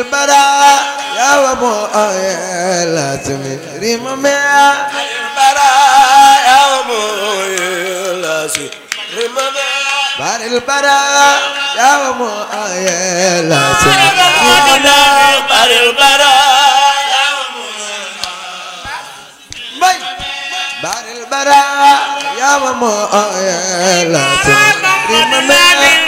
البراء يا وابو لا تمري مميا البراء يا وابو لا تمري مميا بار البراء يا وابو لا تمري مميا بار البراء يا وابو بار البراء يا وابو لا تمري مميا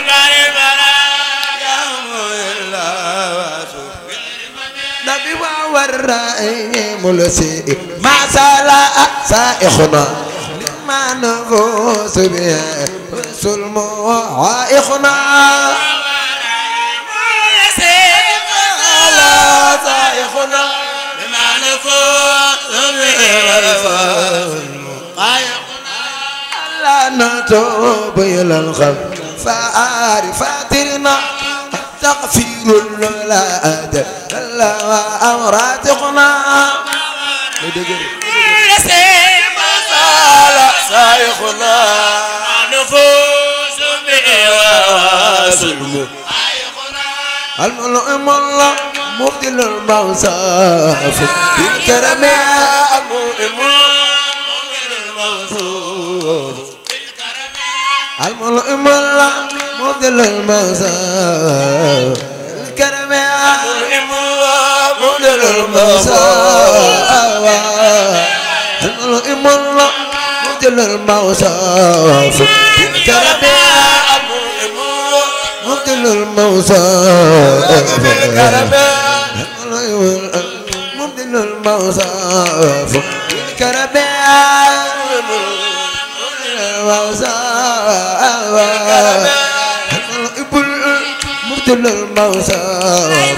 والرأي ملسي ما سالا سائخنا لما نفوس بها سلم وائخنا سائخنا لما نفوس بها لا نتوب إلى الخلق فارفاتنا تغفير الولاد الله أوراتقنا نسيب صالة سايخنا نفوس بواسلم الملئم الله مبدل الموصاف بالكرم الملئم الله مبدل الموصاف الكرم مبدل الموصاف الملئم الله مبدل الموصاف الكرم مبدل الموصاف مبدل الموصاف الكرم مبدل الموصاف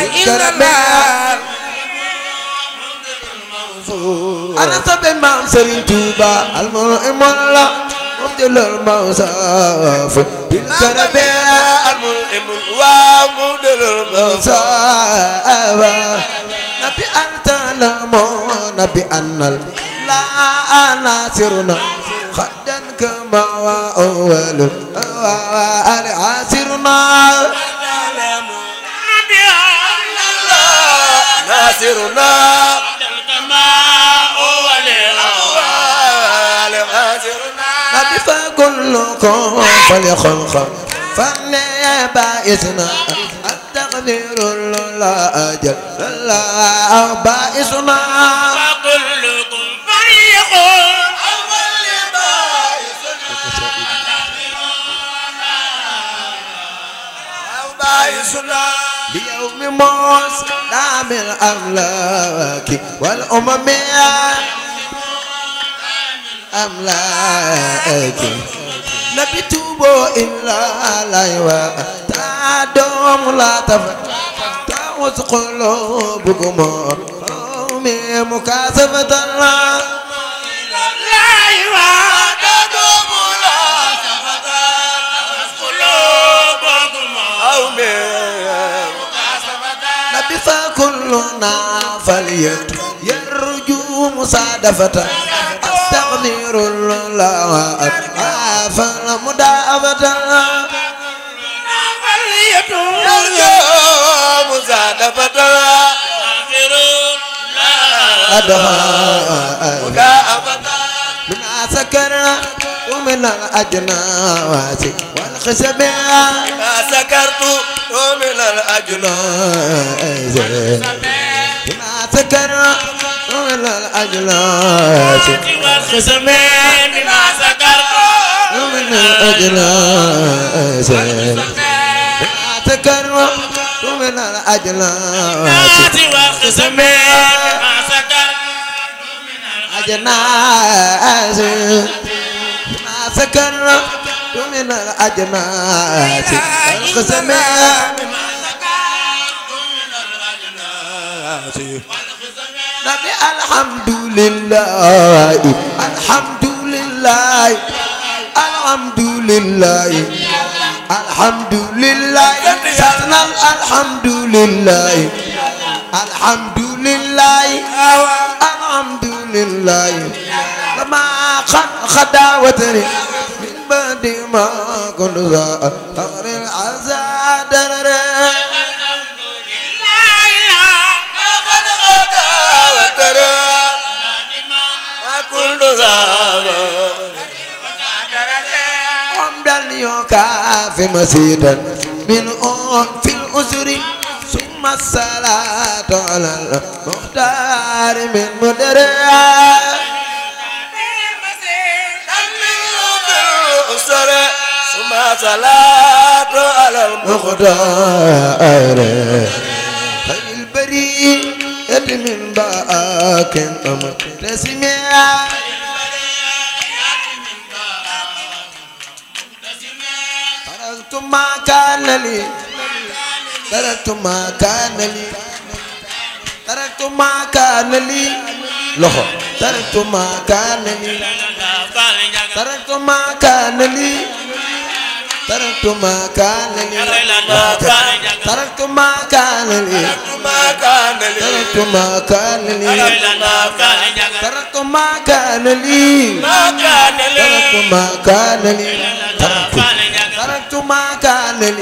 أنا صبي مام سرين توبا الملئم الله مبدل الموصاف بالكرباء الملئم ومبدل الموصاف نبي أنت لمو نبي أن لا ناصرنا خدا كما وأول عاصرنا ناصرنا كما أول عاصرنا نبي فكلكم فليخلق فليبائسنا التقدير لا أجل لا بائسنا فكلكم فليخلق بيوم موس نام الأملاك والأمم أملاك نبي توبوا إلا لا يوا تعدهم لا تفوز قلوبكم قومي مكاسفة الله لا يوا تعدهم لا تفوز قلوبكم قومي نبي فكلنا فليرجو مصادفة أستغفر الله فلا مدافة فليرجو مصادفة أستغفر الله مدافة من سكرنا ومن الأجناس والخشب ما سكرت ومن الأجناس ما سكرنا ومن الأجناس والخصم ما سكرت ومن الأجناس ما سكرنا ومن الأجناس والخصم ما سكرت أجناس ما سكرنا ومن الأجناس والخصم نبي الحمد لله الحمد لله الحمد لله الحمد لله سيدنا الحمد لله الحمد لله الحمد لله لما خداوتني من بعد ما كنت ظهر العزاء حمدا يكافي مزيدا من في الأسر ثم الصلاة على المختار من مدرع ثم صلاة على المختار خير البرية من باك أمر تسمع تركت ما كان لي تركت ما كان لي تركت ما كان لي لخو تركت ما كان لي تركت ما كان لي تركت ما كان لي تركت ما كان لي تركت ما كان لي تركت ما كان لي تركت ما كان لي تركت ما كان لي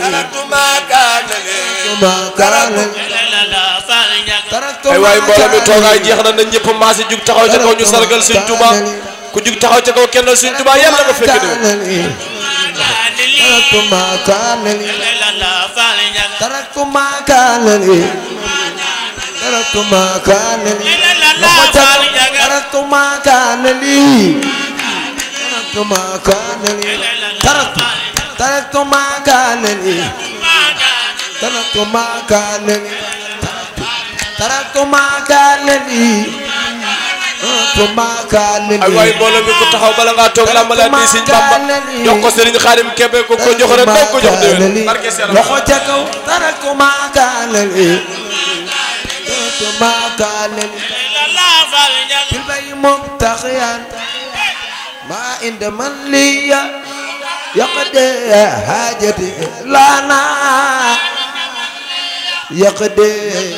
ما كان لي ay waay mbooloo mi toogaay jeex na ñëpp maasi jug taxaw ca kaw ñu sargal Sëñ Tuubaa ku jug taxaw ca kaw kenn Sëñ Tuubaa yàlla nga fekk de تركت ما كان لي تركت ما كان لي تركت ما كان لي تركت ما كان لي تركت ما كان لي تركت ما كان لي تركت ما كان لي تركت ما كان لي ay waay mbooloo mi ku taxaw bala ngaa toog la mala di Sëñ Bamba jox ko Serigne Khadim Kébé ko ko jox rek doo ko jox déwén barke Seex loxo ca kaw taraktu ma kaana li taraktu ma kaana li fil bay mubtaxiyan ma inda man liya yaqdi haajati lana yaqdi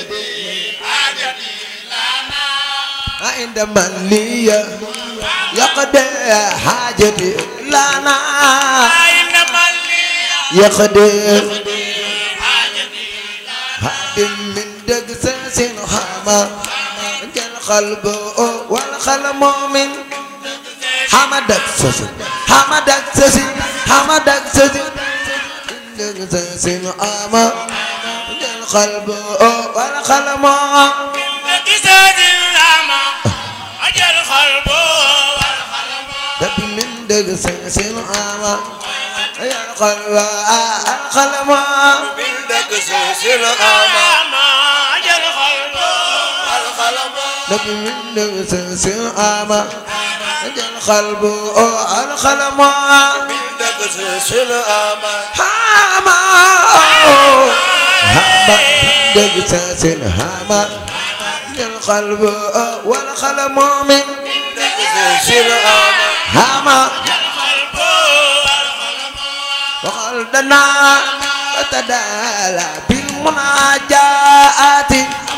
عند من لي يقضي حاجتي لنا عند من لي يقضي حاجتي من دقسس حما القلب والقلم من حمدك سس حمدك سس حمدك سس دقسس حما القلب والقلم من دقسس حما القلب والقلم من دقسس الأمام من دقسس حما القلب والقلم من دقسس الأمام حما دقسس حما القلب والقلم من دقسس الأمام حما وقلدنا فتدالى بالمناجات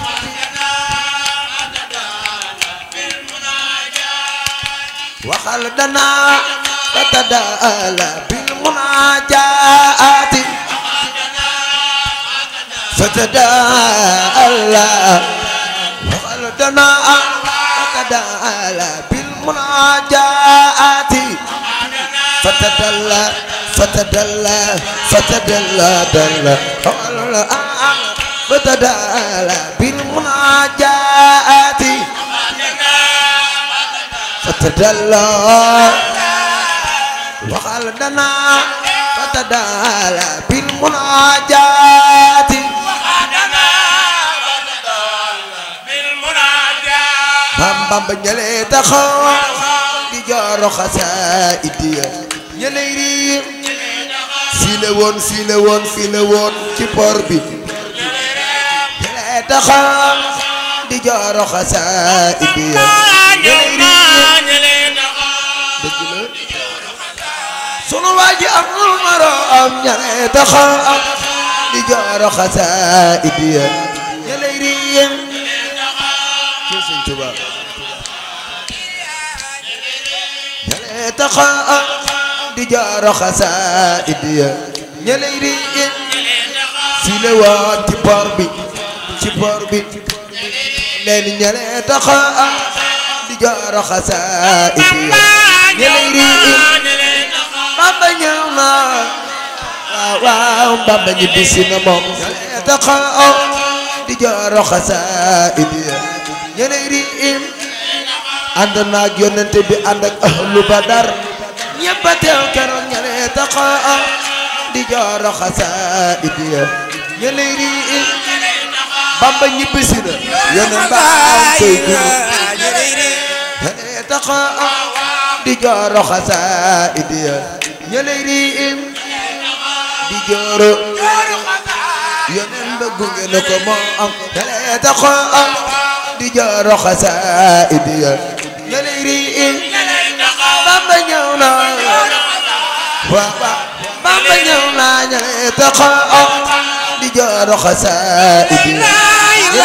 وقلدنا فتدالى بالمناجات فتدالى وقلدنا فتدالى بالمناجات فتدلى فتدلى فتدلى دلى فتدلى بالمناجات فتدلى وخلدنا فتدلى بالمناجات بام بام بنجلي تخو di jooro xasaayid ñeleri fii la woon fii la woon fii la woon ci port bi ñelee taxaw di jooro xasaayid ñeleri dëgg la sunu waa ji amul moroom ñelee taxaw di jooro xasaayid ñeleri ci Sëñ Tuubaa taxaw di jooro xasaayid ñeleri fii la woon ci port bi leen ñelee taxaw di jooro xasaayid ya ñelay riim Bamba ñëw na waaw Bamba ñibbisi na moom ñalee taxaw di jooro xasaayid ya ñelay riim ànd naag yonent bi ànd ak ahlu badar ñëpp a teew keroog ñalee taxaw di jooro xasaayid ya ñelay riim Bamba ñibbisi na yonent ba koy ñalee taxaw di jooro xasaayid ya ñelay riim di jooro yonent ba gunge na ko moom ñalee taxaw di jooro xasaayid ya ñelay riim Bamba ñëw na waaw Bamba ñëw na ñalee taxaw di jooro xasaayid ya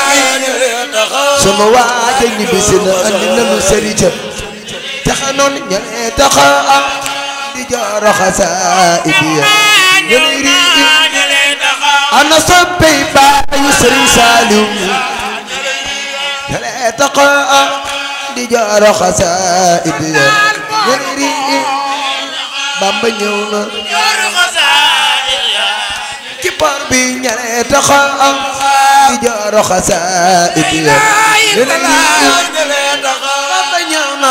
sama waaja ñibbisi na andi na lu sëriñ taxanoon ñalee taxaw di jooro xasaayid ya ñelay riim ana soppey baayu Sëriñ Saaliw ñalee taxaw di jooro xasaayid ya ñelay riim Bamba ñëw na ci por bi ñalee taxaw di jooro xasaayid ya ñelay riim Bamba ñëw na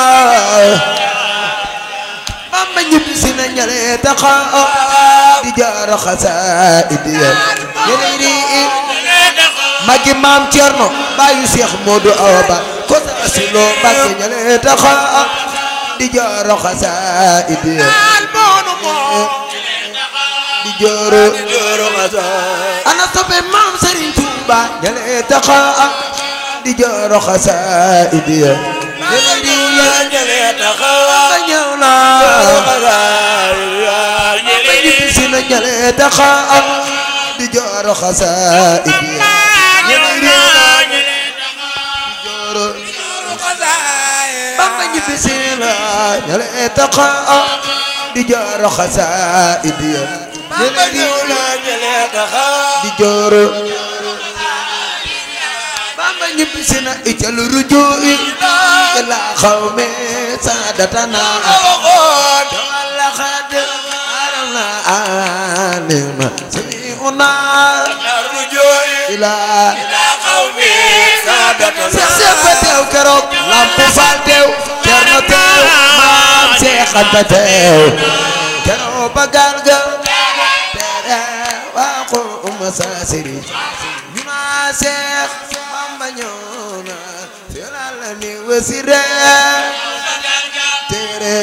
Bamba ñibbisi na ñalee taxaw di jooro xasaayid ya ñelay riim magi maam Cerno baayu Seex Moodu Awa Ba ko sa silo Mbàkke ñalee taxaw di jooro xasaayid ya di jooro ana soppe maam Sëriñ Tuuba ñalee taxaw di jooro xasaayid ya ñelay riim Bamba ñëw na Bamba ñibbisi na ñalee taxaw di jooro xasaayid ya ñelay riim jooro Bamba ñibbisi na ñalee taxaw di jooro xasaayid ya ñelay riim di jooro Bamba ñibbisi na ical rujuu'i ila xawmi saadatana wala xad arana anima sami'una ila xawmi saadatana Seex ba teew keroog Lamp Faal teew Cerno teew Maam Seex Anta teew keroog ba gaal ga tere waxu uma saasiri ñu naa Seex Bamba ñëw na filal ni wasire tere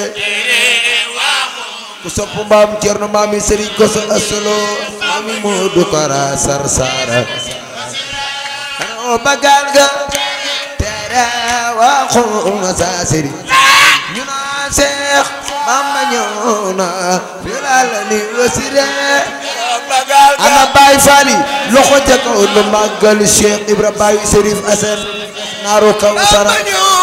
ku sopp Maam Cerno maami Sëriñ Koso Asolo maami Moodu Kara Sarsara keroog ba gaal ga tere waxu uma saasiri ñu naa Seex Bamba ñëw na filal ni wasire ana Baay Faali loxo ca kaw nu màggal Cheikh Ibra Baay Serif Asen naaru kaw sara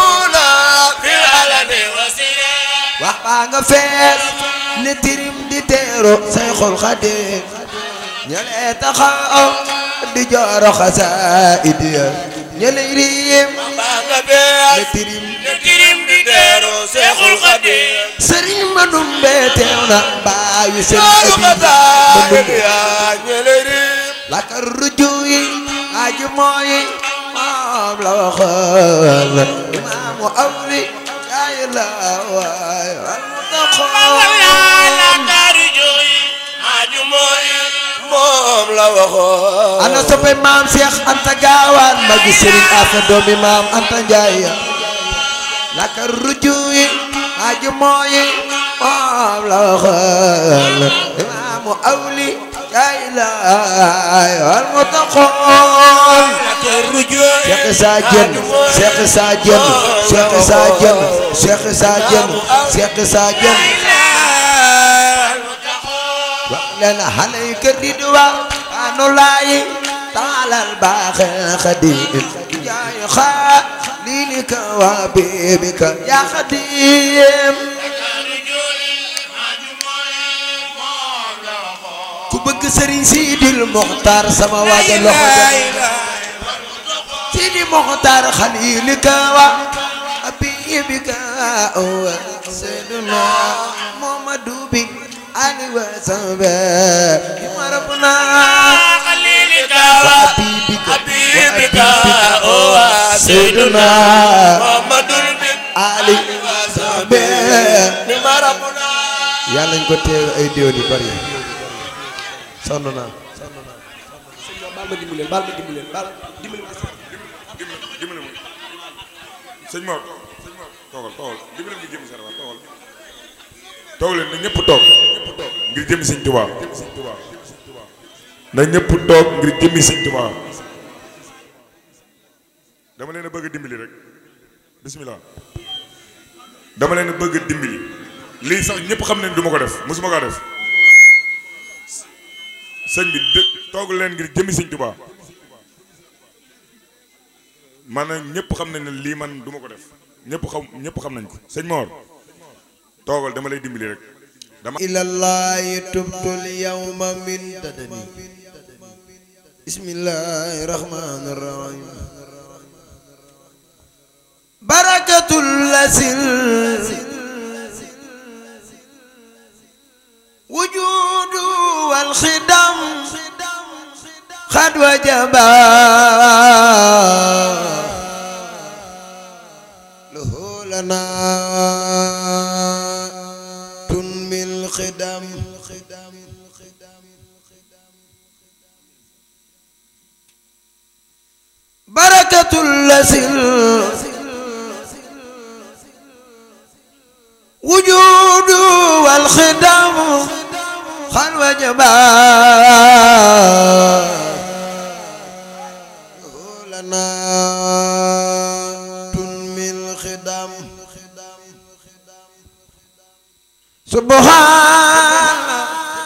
wax baa nga fees ne tirim di teero Sayxul Xadiim ñalee taxaw di jooro xasaayid ya ñelay riim ne tirim di teero Sayxul Xadiim Sëriñ Mandumbe teew na baayu Sëriñ Abi lakar rujuu'i aji mooy moom la waxoon imaamu awli jaay la waay wal mutaxoon lakar rujuu'i aji mooy moom la waxoon ana soppe maam Seex Anta Gaawaan magi Sëriñ Afa doomi maam Anta Njaay lakar rujuu'i aji mooy moom la waxoon imaamu awli jaay la wal mutaxoon Cheikh Issa Diène Cheikh Issa Diène Cheikh Issa Diène Cheikh Issa Diène Cheikh Issa Diène wax leen xaley kër di anu laay taalal baaxel xadiim jaay xaa lii ni ka waa bibi ka yaa xadiim ku bëgg Sëriñ Sidil Muxtaar sama waaja loxo Sidi Muxtaar xaliili ka waa حبيبك هو سيدنا محمد بن علي وسلم ربنا خليلك حبيبك هو سيدنا محمد بن علي وسلم ربنا yàlla ñu ko teew ay déwén yu bari sonn naa baal ma dimbali leen baal ma dimbali leen baal dimbali ma sëñ Mor toogal dimbali ngir jëm seen wax toogal leen na ñëpp toog ngir jëmi sëñ Tuubaa na ñëpp toog ngir jëmi sëñ Tuubaa dama leen a bëgg a dimbali rek bismillah dama leen a bëgg a dimbali lii sax ñëpp xam nañ du ma ko def mosuma kaa def sëñ bi toog leen ngir jëmi sëñ Tuubaa maanaam ñëpp xam nañ ne lii man du ma ko def ñëpp xam nañ ko sëñ Mor toogal dama lay dimbali rek dama ilallahi tubtul yawma min dadani bismillahi rahmani rahim barakatul lasil wujudu wal khidam khad wajaba lahu lana tunmil khidam barakatul lasil wujudu wal khidam khad wajaba lana tunmil khidam subhana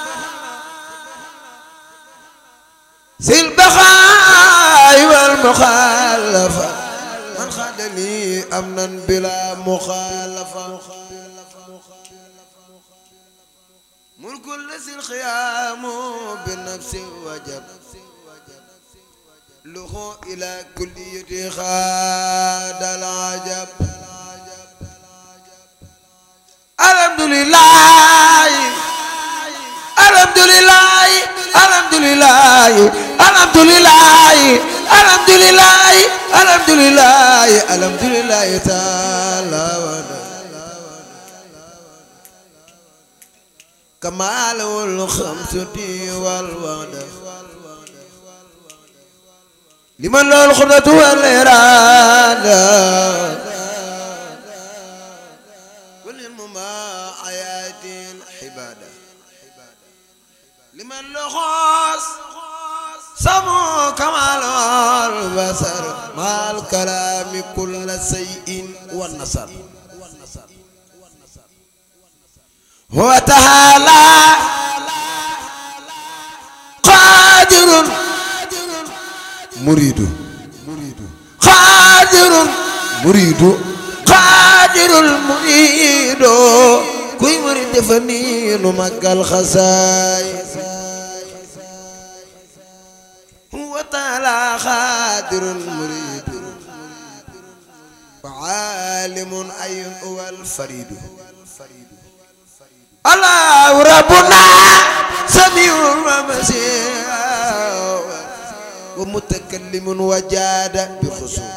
sil bakhai wal mukhalafa man khadani amnan bila mukhalafa ملك الذي الخيام بالنفس وجب له إلى كلية خاد العجب الحمد لله الحمد لله الحمد لله الحمد لله الحمد لله الحمد لله الحمد لله تعالى كمال الخمسة والوحدة لمن له الخدة والإرادة وللمما حياة الحبادة لمن له خاص سمو كمال البصر مع الكلام كل شيء والنصر هو تعالى قادر مريد قادر مريد قادر المريد كوي مريد فنين مكة الخزاي هو تعالى قادر مريد وعالم أي هو الفريد الله ربنا سميع وبصير ومتكلم وجاد بخصوم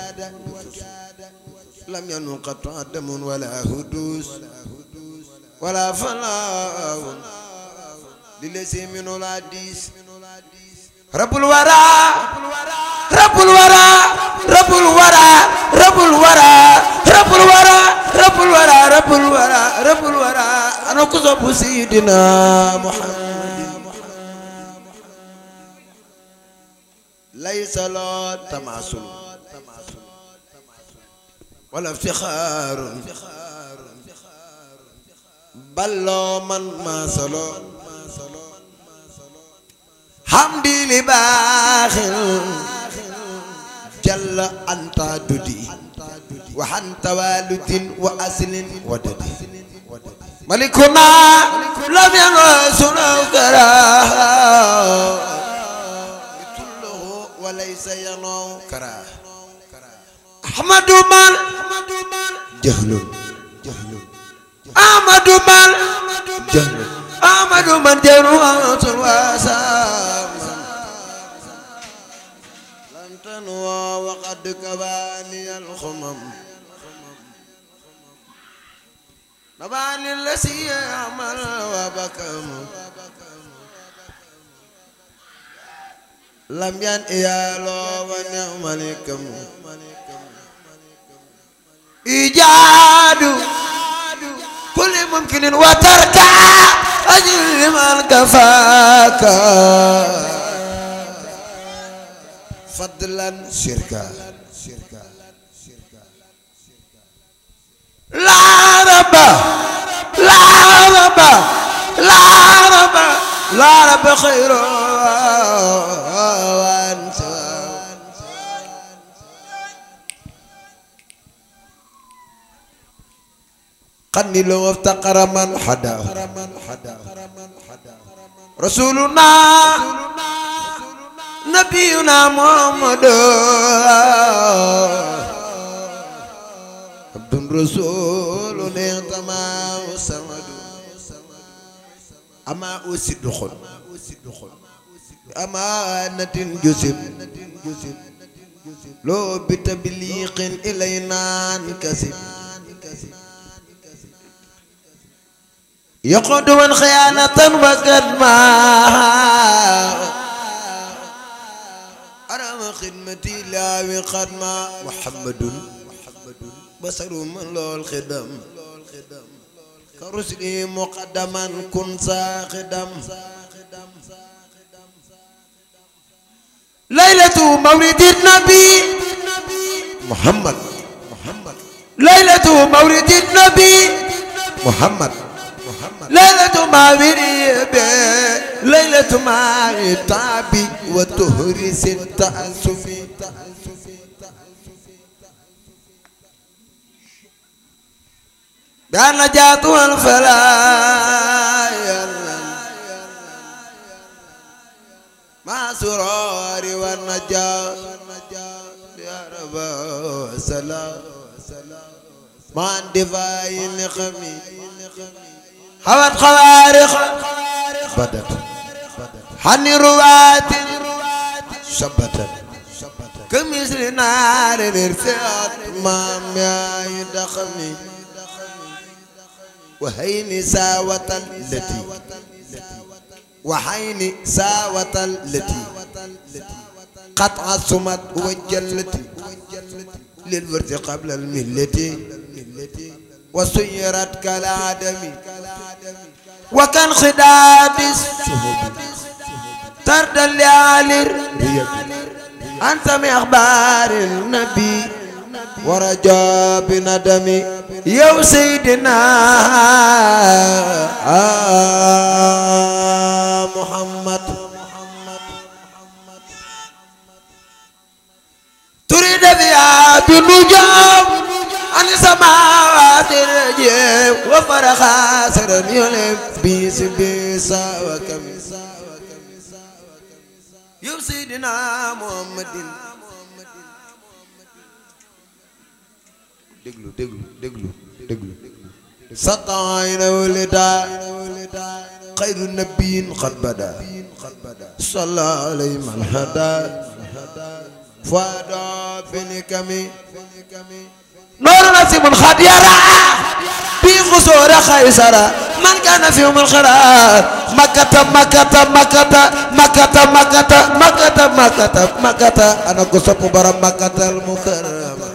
لم ينقطع دم ولا حدوث ولا فلاح للذي من الحديث رب الورى رب الورى رب الورى رب الورى رب الورى رب الورى رب الورى رب الورى أنا كتب سيدنا محمد ليس له تماثل ولا افتخار بل لو من ماثل حمدي لباخر جل أنت ددي وحن توالد وأصل وددي ملكنا لم ينسل كراه مثله وليس ينو كراه أحمد من jahlun Amadou man jahlun Amadou man jahlun asul wasam lantan wa qad kabani al khumam nabani lasi amal wa bakam lam yan iyalo wa ni'malikam ijadu kulli mumkinin wa tarka ajli man kafaka fadlan shirka la rabba la rabba la rabba la rabba khairu قني لو افتقر من حدا رسولنا نبينا محمد عبد الرسول تمام سمد أما أسد خل أمانة جسم لو بتبليغ إلينا انكسب يقود من خيانة وقدما أرام خدمتي لا وقدما محمد بصر من له الخدم كرسلي مقدما كن ساخدم ليلة مولد النبي محمد ليلة مولد النبي محمد ليلة ما بريبه ليلة ما يتعبي وتهرس التأسف بأن جات والفلاح مع سرور والنجاة يا رب سلام مع اندفاع النقمي حوت خوارق بدت حني روات شبتت كمثل نار ارتفعت مام يا يدخمي وهين ساوة التي وحين ساوة التي قد عصمت وجلتي للورث قبل الملة وسيرت كالعدم وكان خداد السهب ترد الليالي أنت من أخبار النبي ورجاء بندمي يا سيدنا محمد تريد بها بالنجوم عن سماوات الرجيم وفرخ سرا يلف بيس بيسا وكم يا سيدنا محمد دقلو سطعين ولدا خير النبي قد بدا صلى عليه من هدى فادا بنكمي نور نسيم خديرا في قصور خيسرا من كان في يوم الخيرات مكة أنا قصب برا مكة المكرمة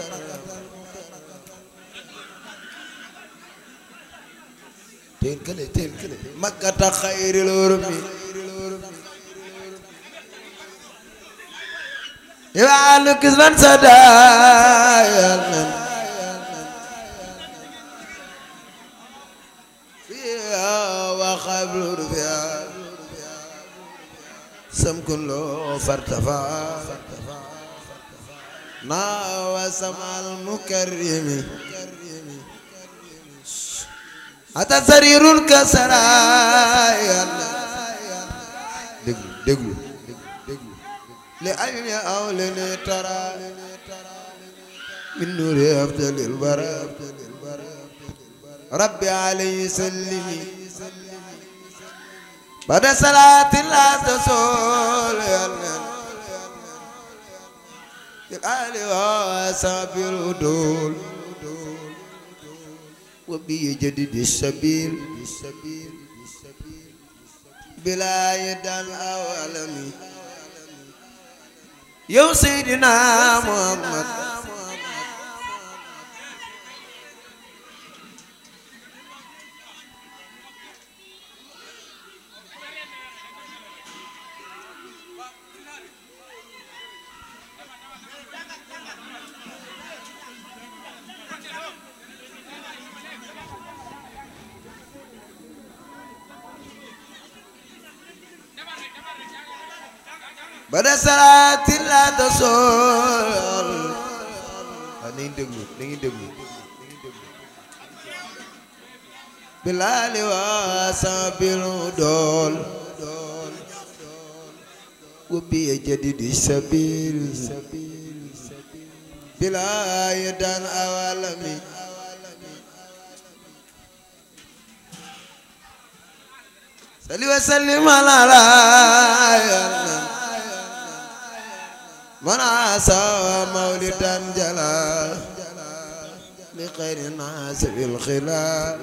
تلك مكة خير الأرمي يا كسبان سدايا فيها وخبر فيها سم كله فارتفع ناوى سمع المكرم أتى سرير الكسرايا دقلو لأين أولني ترى من نور أفضل الورى ربي عليه سلمي بعد صلاة لا تزول الآل وصحب الدول وبيجدد السبيل بلا يد الأولم يا سيدنا محمد bada salaati la tasool dañuy déglu bilaali wa sabil dool wa bi jadidi sabil bilaayi dan awalami salli wa sallim ala من عسى مولدا جلا لخير الناس بالخلا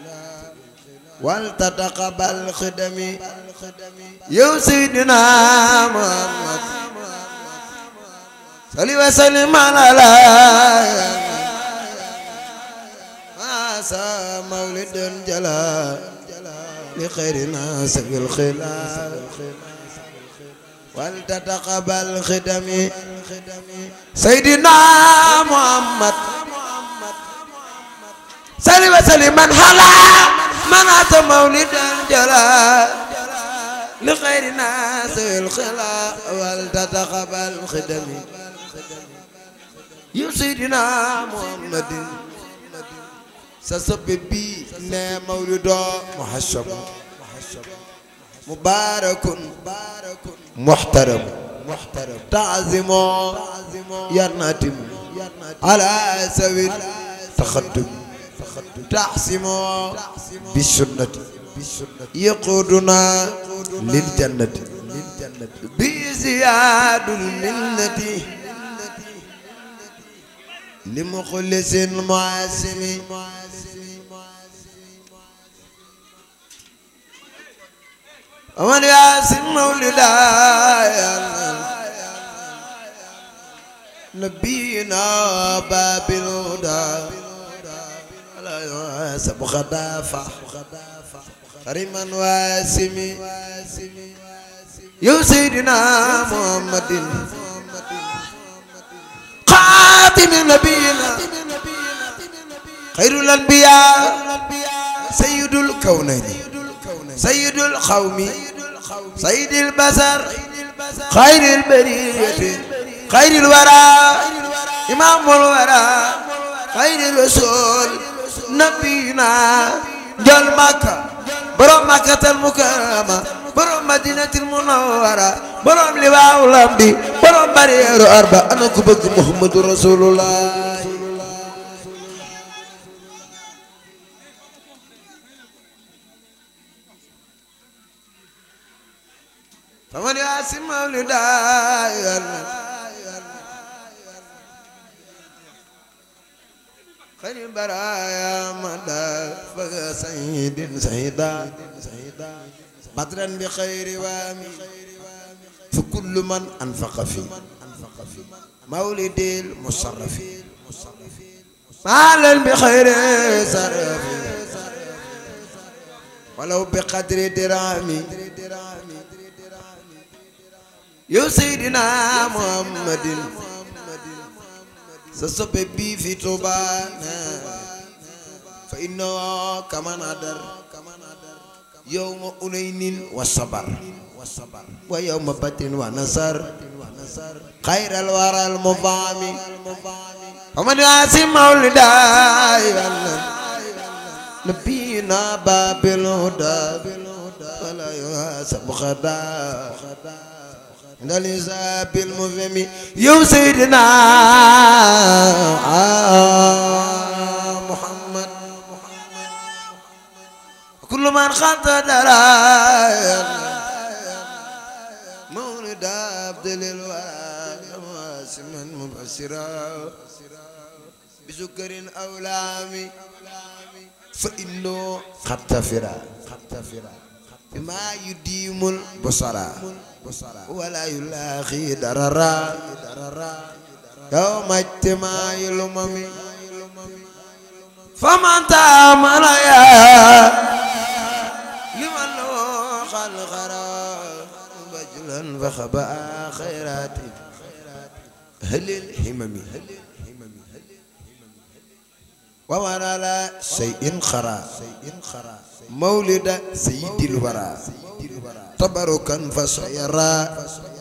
ولتتقبل خدمي يا سيدنا محمد صل وسلم على عسى مولدا جلا لخير الناس بالخلا ولتتقبل خدمي سيدنا محمد صل وسلم من حلا من أتى مولدا جلا لخير الناس الخلا ولتتقبل خدمي يا سيدنا محمد سسببي نا مولدا محشب مبارك محترم تعزم يناتم على سبيل تخدم تحسم بالسنة يقودنا للجنة بزياد المنة لمخلص معاسم ومن ياسم مولدا نبينا باب الهدى لا يحسب خدافة كريما واسمي يا سيدنا محمد خاتم نبينا خير الأنبياء سيد الكونين سيد القوم سيد البشر خير البرية خير الورى إمام الورى خير الرسول نبينا جل مكة برم مكة المكرمة برم مدينة المنورة برم لواء الأنبي برم برير أربع أنا كبك محمد رسول الله فمن ياسم مولدا خير البرايا مدى سيد سيدا بدرا بخير وامي فكل من أنفق في مولد المشرف مالا بخير صرف ولو بقدر درامي يا سيدنا محمد سسببي في توبانا فإنه كما نادر يوم أنين وصبر ويوم بطن ونصر خير الورى المفامي ومن ياسم مولدا نبينا باب الهدى ولا يحسب خدا ndalisa bil mufemi yow Seydina Muhammad kullu man xata dara mawlid abdilil wara siman mubasira bisukarin awlami fa inno xattafira bima yudimul busara wala yulaxi darara yawma ijtima'il umami faman ta'amala ya liman lahu khalqara bajlan fa khaba khairati halil himami wa warala shay'in khara mawlida sayyidil wara tabarukan fasayara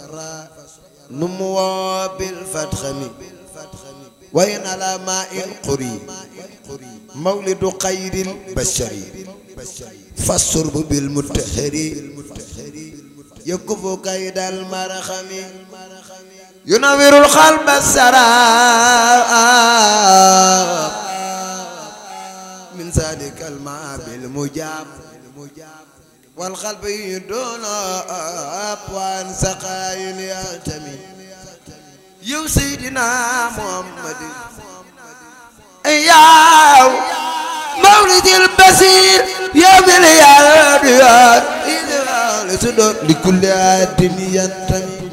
numuwa bil fatxami wa in ala ma'in quri mawlidu xayril bashari fasurbu bil mutahhari yakufu kaydal marxami yunawirul qalba sarab min zalikal ma'bil mujab wal qalbi yuduna apwan saqayin yatami yow Seydina Muhammad ayaw mawlidil basir ya bil yad idal sudut likulli adin yantami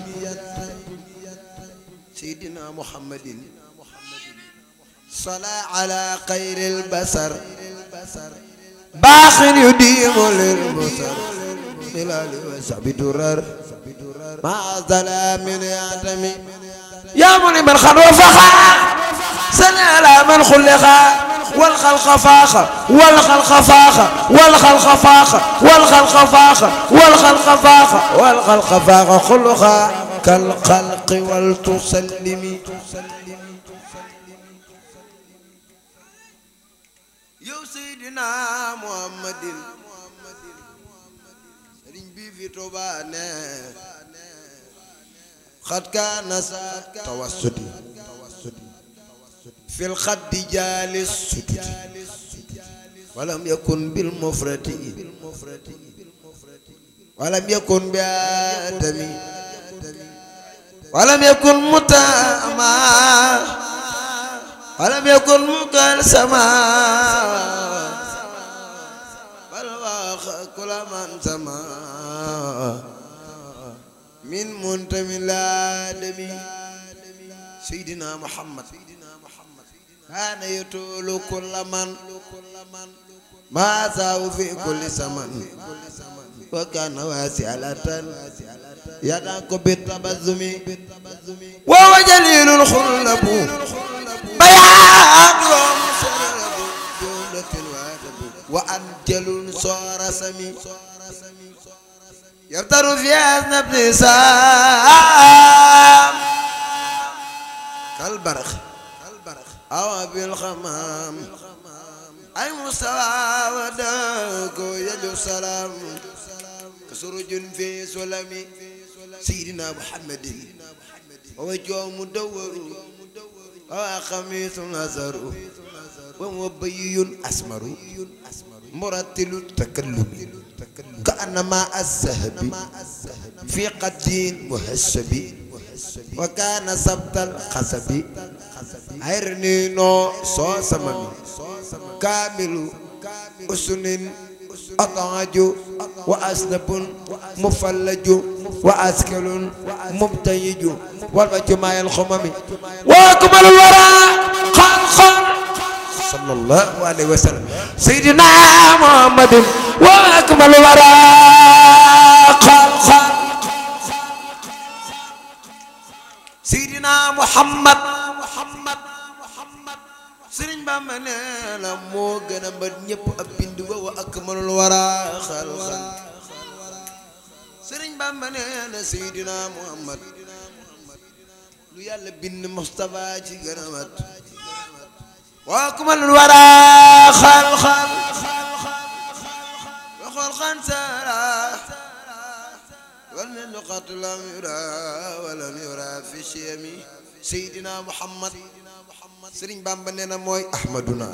Seydina Muhammadin sala ala khairil basar باخر يديم للبصر خلال وسعب درر مع ظلام يعتمي يا من من خلو فخا سنة على من خلقا والخلق فاخا والخلق فاخا والخلق فاخا والخلق فاخا والخلق فاخا والخلق فاخا خلقا كالخلق والتسلمي yow Seydina Muhammadin sëriñ bi fi Tuubaa ne xat kaana sa tawassuti fil xaddi jaalis sututi walam yakun bil mufrati walam yakun bi adami walam yakun mutama ولم يكن مكالسما بل واخ كل من سما من منتمي الآدمي سيدنا محمد كان يطول كل من ما ساو في كل زمن وكان واسعة يدعك بالتبزم وهو جليل الخلب بياض جودة الوادب وأنجل صار سمي يفتر في أذنب نسام كالبرخ أو بالخمام أي مستوى وداك يد السلام كسرج في سلمي سيدنا محمد ووجهه مدور وخميس أزر ومبي أسمر مرتل التكلم كأنما الذهب في قدين مهشب وكان سبت القصب عرنينو صوصمم كامل أسن أطعج وأسنب مفلج وأسكل مبتيج والمجمع الخمم وأكمل الوراء خلقا صلى الله عليه وسلم سيدنا محمد وأكمل الوراء خلقا سيدنا محمد Sëriñ Bamba nee na moo gën a mën ñëpp ab bind wa akmalul wara xalqan Sëriñ Bamba nee na Seydina Muhammad lu yàlla bind Mustafa ci gën a mat wa akmalul wara xalqan wa xalqan sara والنقط لم يرى ولم يرى في الشيم سيدنا محمد سرين بامبا نينا موي احمدنا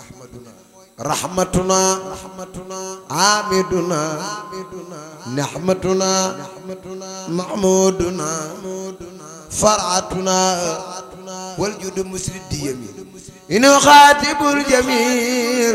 رحمتنا عامدنا نحمتنا محمودنا فرعتنا والجود مسرد يمين إنه خاتب الجميل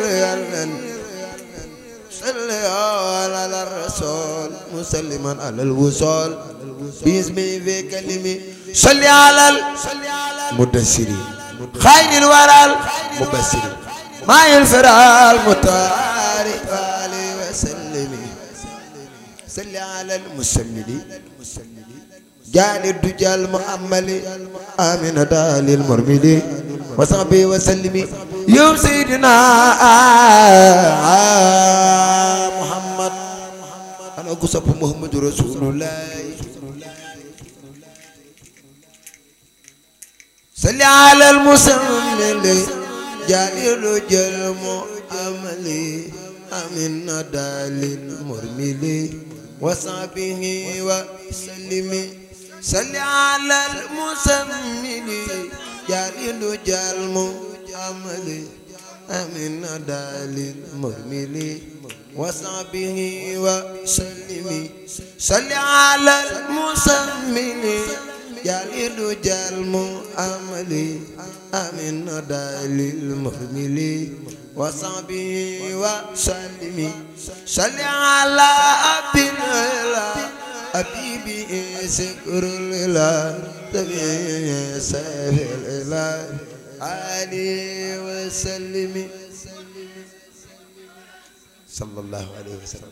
صلى على الرسول مسلما على الوصول باسمه في كلمه صلي على المدثر خير الورى المبشر ما ينفرع المتعارف عليه وسلم صلي على المسمد جعل الدجال المؤمل آمن دال المرمد وصحبه وسلم يوم سيدنا محمد أنا قصب محمد رسول الله صلي على المسمل جعل الدجال المؤمل آمن دال المرمد وصحبه وسلم صل على المسمل جالل جالم عمل أمين دال المرمل وصحبه وسلم صل على المسمل جالل جالم عمل أمين دال المرمل وصحبه وسلم صل على أبي حبيبي سكر الإله تبي سيف الإله عليه وسلم صلى الله عليه وسلم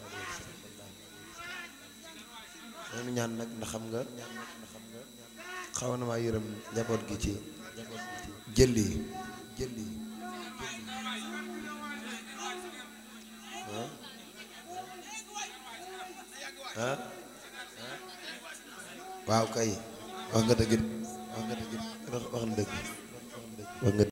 ñu ñaan nag na xam nga xaw na maa yërëm njaboot gi ci jëli waaw kay wax nga dëgg wax nga dëgg wax nga dëgg